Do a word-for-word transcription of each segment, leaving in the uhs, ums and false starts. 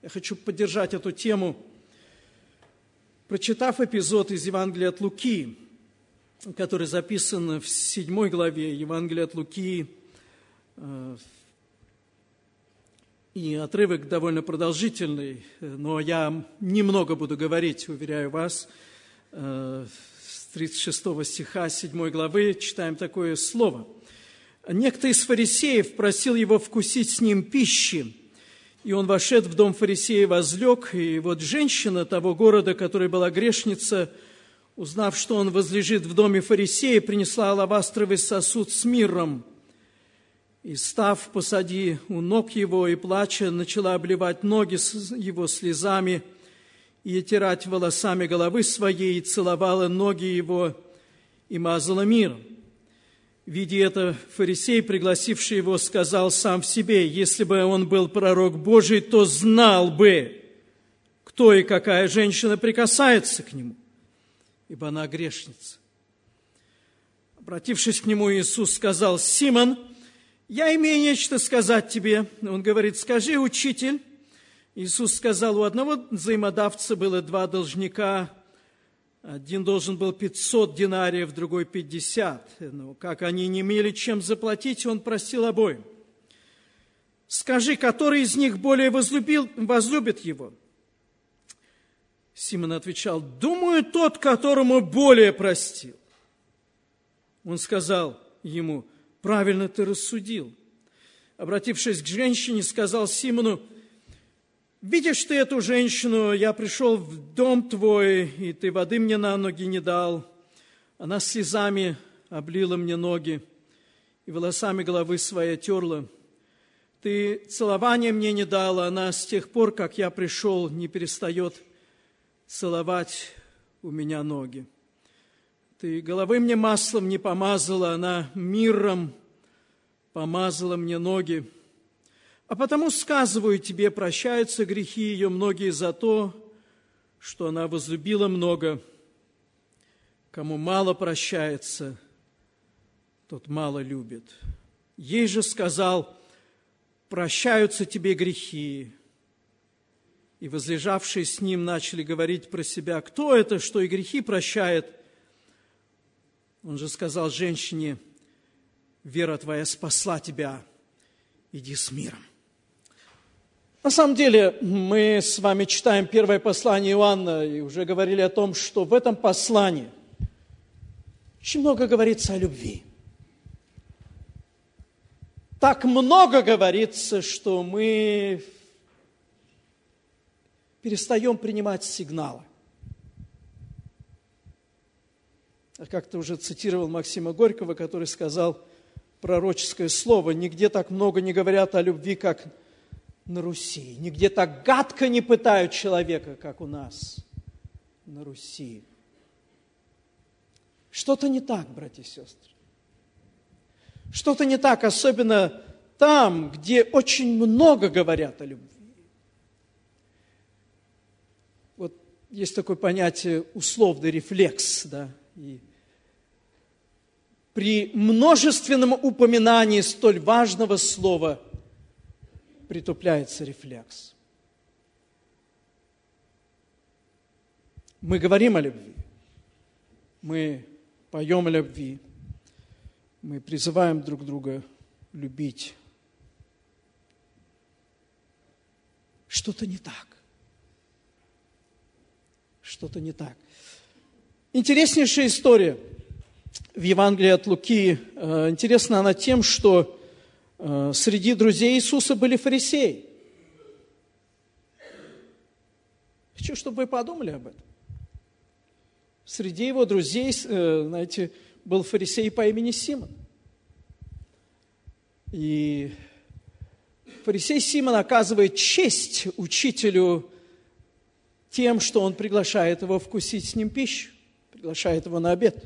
Я хочу поддержать эту тему, прочитав эпизод из Евангелия от Луки, который записан в седьмой главе Евангелия от Луки, и отрывок довольно продолжительный, но я немного буду говорить, уверяю вас. С тридцать шестого стиха седьмой главы читаем такое слово. «Некто из фарисеев просил его вкусить с ним пищи, и он вошед в дом фарисея, возлег, и вот женщина того города, которая была грешница, узнав, что он возлежит в доме фарисея, принесла алавастровый сосуд с мирром, и, став посади у ног его и плача, начала обливать ноги его слезами и отирать волосами головы своей, и целовала ноги его и мазала миром. Видя это, фарисей, пригласивший его, сказал сам в себе: если бы он был пророк Божий, то знал бы, кто и какая женщина прикасается к нему, ибо она грешница. Обратившись к нему, Иисус сказал: Симон, я имею нечто сказать тебе. Он говорит: скажи, учитель. Иисус сказал: у одного взаимодавца было два должника. Один должен был пятьсот динариев, другой пятьдесят. Но как они не имели чем заплатить, он просил обоим: скажи, который из них более возлюбил, возлюбит его? Симон отвечал: думаю, тот, которому более простил. Он сказал ему: правильно ты рассудил. Обратившись к женщине, сказал Симону: видишь ты эту женщину, я пришел в дом твой, и ты воды мне на ноги не дал. Она слезами облила мне ноги и волосами головы своей терла. Ты целования мне не дала, она с тех пор, как я пришел, не перестает целовать у меня ноги. Ты головы мне маслом не помазала, она мирром помазала мне ноги. А потому сказываю тебе, прощаются грехи ее многие за то, что она возлюбила много. Кому мало прощается, тот мало любит. Ей же сказал: прощаются тебе грехи. И возлежавшие с ним начали говорить про себя: кто это, что и грехи прощает? Он же сказал женщине: вера твоя спасла тебя, иди с миром. На самом деле, мы с вами читаем первое послание Иоанна и уже говорили о том, что в этом послании очень много говорится о любви. Так много говорится, что мы перестаем принимать сигналы. Я как-то уже цитировал Максима Горького, который сказал пророческое слово: нигде так много не говорят о любви, как на Руси. Нигде так гадко не пытают человека, как у нас на Руси. Что-то не так, братья и сестры. Что-то не так, особенно там, где очень много говорят о любви. Вот есть такое понятие условный рефлекс, да, и при множественном упоминании столь важного слова притупляется рефлекс. Мы говорим о любви, мы поем о любви, мы призываем друг друга любить. Что-то не так. Что-то не так. Интереснейшая история в Евангелии от Луки. Интересна она тем, что среди друзей Иисуса были фарисеи. Хочу, чтобы вы подумали об этом. Среди его друзей, знаете, был фарисей по имени Симон. И фарисей Симон оказывает честь учителю тем, что он приглашает его вкусить с ним пищу, приглашает его на обед.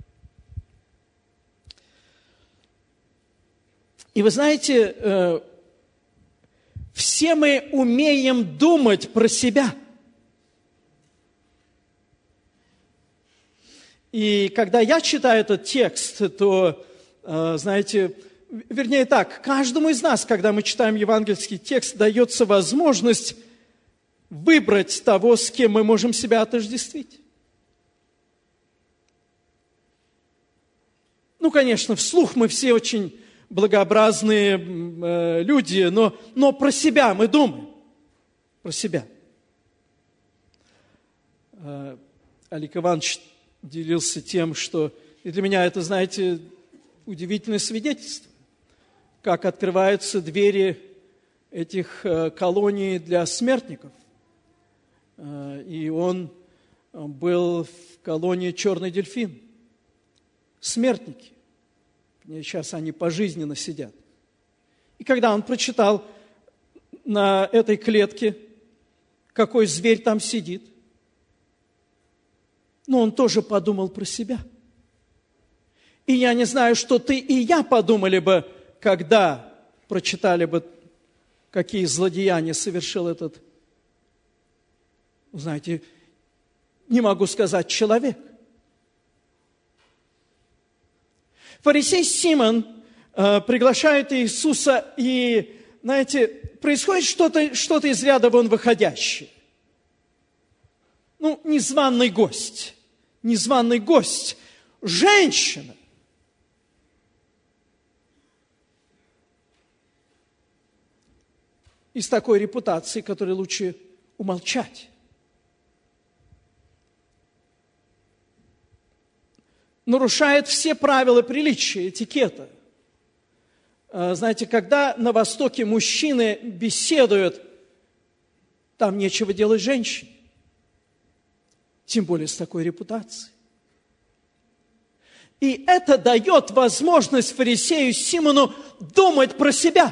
И вы знаете, все мы умеем думать про себя. И когда я читаю этот текст, то, знаете, вернее так, каждому из нас, когда мы читаем евангельский текст, дается возможность выбрать того, с кем мы можем себя отождествить. Ну, конечно, вслух мы все очень благообразные э, люди, но, но про себя мы думаем. Про себя. Э, Олег Иванович делился тем, что... И для меня это, знаете, удивительное свидетельство, как открываются двери этих э, колоний для смертников. Э, и он был в колонии «Черный дельфин». Смертники. Сейчас они пожизненно сидят. И когда он прочитал на этой клетке, какой зверь там сидит, но он тоже подумал про себя. И я не знаю, что ты и я подумали бы, когда прочитали бы, какие злодеяния совершил этот, знаете, не могу сказать, человек. Фарисей Симон э, приглашает Иисуса, и, знаете, происходит что-то, что-то из ряда вон выходящее. Ну, незваный гость, незваный гость, женщина. И с такой репутацией, которой лучше умолчать. Нарушает все правила приличия, этикета. Знаете, когда на Востоке мужчины беседуют, там нечего делать женщине. Тем более с такой репутацией. И это дает возможность фарисею Симону думать про себя.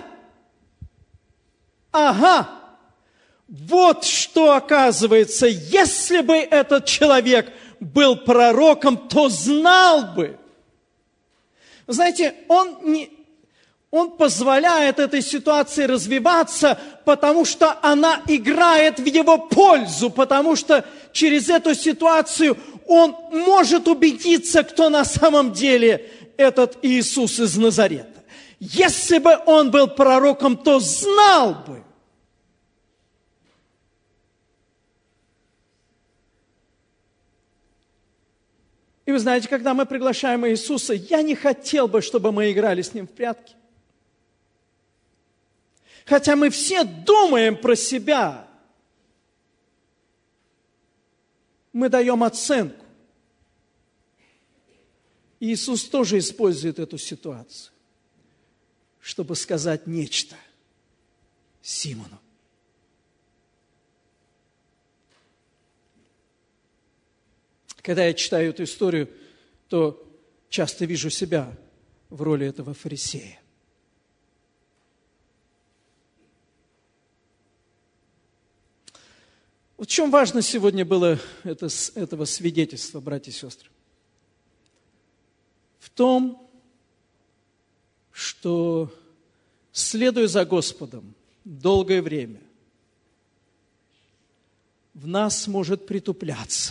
Ага, вот что оказывается, если бы этот человек был пророком, то знал бы. Знаете, он, не, он позволяет этой ситуации развиваться, потому что она играет в его пользу, потому что через эту ситуацию он может убедиться, кто на самом деле этот Иисус из Назарета. Если бы он был пророком, то знал бы. И вы знаете, когда мы приглашаем Иисуса, я не хотел бы, чтобы мы играли с Ним в прятки. Хотя мы все думаем про себя, мы даем оценку. Иисус тоже использует эту ситуацию, чтобы сказать нечто Симону. Когда я читаю эту историю, то часто вижу себя в роли этого фарисея. Вот в чем важно сегодня было это, этого свидетельства, братья и сестры? В том, что, следуя за Господом долгое время, в нас может притупляться.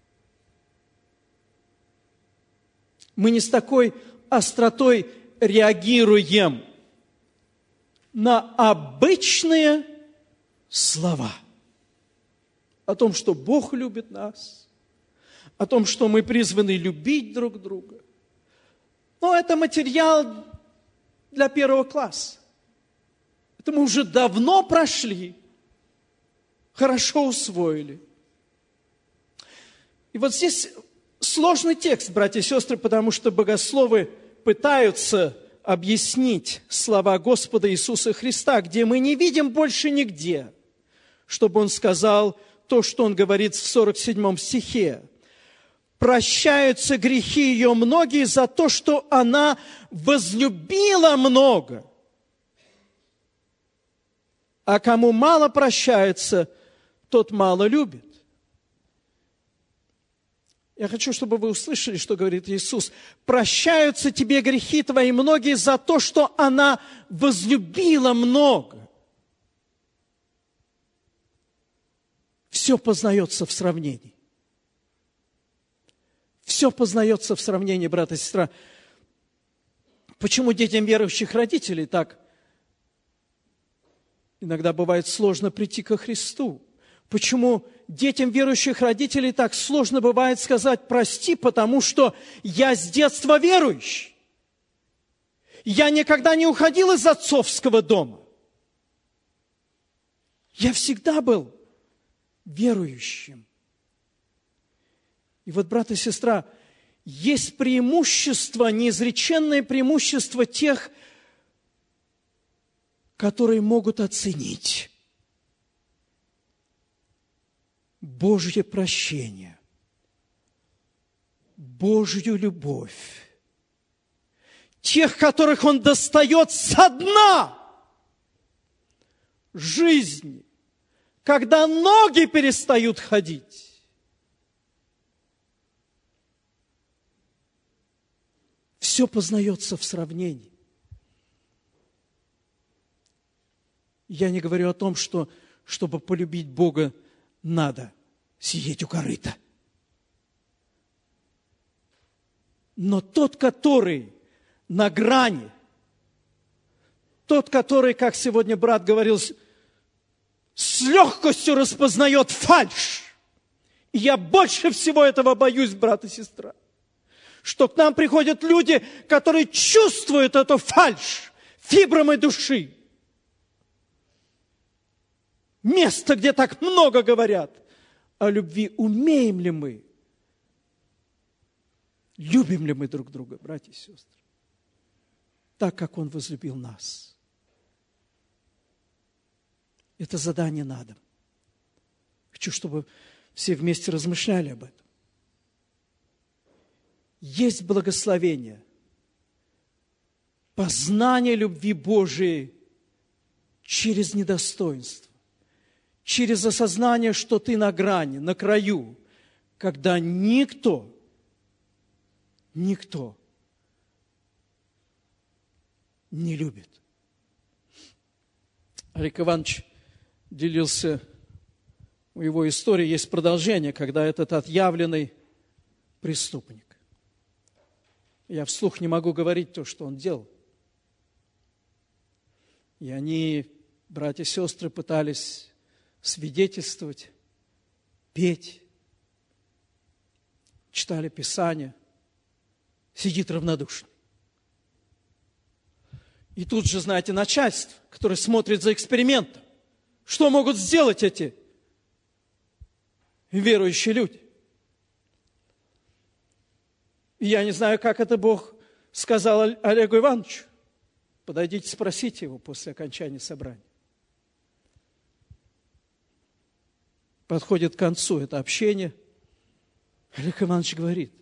Мы не с такой остротой реагируем на обычные слова о том, что Бог любит нас, о том, что мы призваны любить друг друга. Но это материал для первого класса. Это мы уже давно прошли, хорошо усвоили. И вот здесь сложный текст, братья и сестры, потому что богословы пытаются объяснить слова Господа Иисуса Христа, где мы не видим больше нигде, чтобы Он сказал то, что Он говорит в сорок седьмом стихе. «Прощаются грехи ее многие за то, что она возлюбила много. А кому мало прощается, тот мало любит». Я хочу, чтобы вы услышали, что говорит Иисус. «Прощаются тебе грехи твои многие за то, что она возлюбила много». Все познается в сравнении. Все познается в сравнении, брат и сестра. Почему детям верующих родителей так иногда бывает сложно прийти ко Христу? Почему детям верующих родителей так сложно бывает сказать «прости», потому что я с детства верующий. Я никогда не уходил из отцовского дома. Я всегда был верующим. И вот, брат и сестра, есть преимущество, неизреченное преимущество тех, которые могут оценить Божье прощение, Божью любовь, тех, которых Он достает со дна жизни, когда ноги перестают ходить. Все познается в сравнении. Я не говорю о том, что, чтобы полюбить Бога, надо сидеть у корыта. Но тот, который на грани, тот, который, как сегодня брат говорил, с легкостью распознает фальшь. И я больше всего этого боюсь, брат и сестра, что к нам приходят люди, которые чувствуют эту фальшь фибрами души. Место, где так много говорят о любви. Умеем ли мы? Любим ли мы друг друга, братья и сестры? Так, как Он возлюбил нас. Это задание на дом. Хочу, чтобы все вместе размышляли об этом. Есть благословение, познание любви Божией через недостоинство. Через осознание, что ты на грани, на краю, когда никто, никто не любит. Олег Иванович делился, у его истории есть продолжение, когда этот отъявленный преступник. Я вслух не могу говорить то, что он делал. И они, братья и сестры, пытались свидетельствовать, петь, читали Писание, сидит равнодушно. И тут же, знаете, начальство, которое смотрит за экспериментом. Что могут сделать эти верующие люди? И я не знаю, как это Бог сказал Олегу Ивановичу. Подойдите, спросите его после окончания собрания. Подходит к концу это общение. Олег Иванович говорит: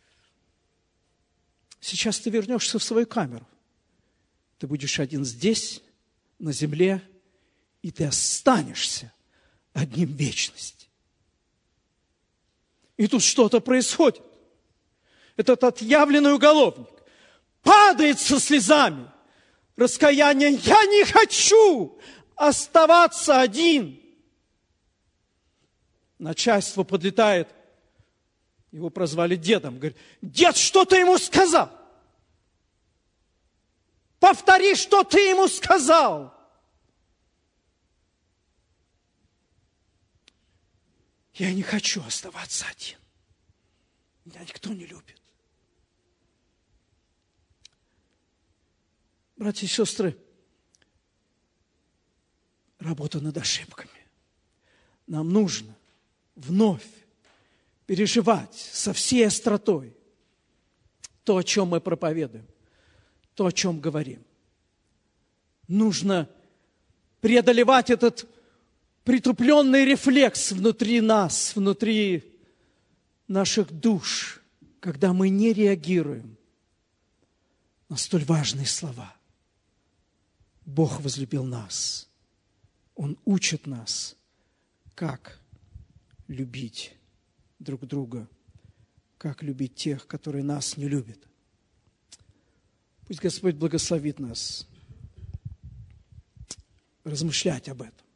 сейчас ты вернешься в свою камеру. Ты будешь один здесь, на земле, и ты останешься одним в вечности. И тут что-то происходит. Этот отъявленный уголовник падает со слезами раскаяния. Я не хочу оставаться один. Начальство подлетает, его прозвали дедом. Говорит: дед, что ты ему сказал? Повтори, что ты ему сказал. Я не хочу оставаться один. Меня никто не любит. Братья и сестры, работа над ошибками. Нам нужно вновь переживать со всей остротой то, о чем мы проповедуем, то, о чем говорим. Нужно преодолевать этот притупленный рефлекс внутри нас, внутри наших душ, когда мы не реагируем на столь важные слова. Бог возлюбил нас. Он учит нас, как любить друг друга, как любить тех, которые нас не любят. Пусть Господь благословит нас размышлять об этом.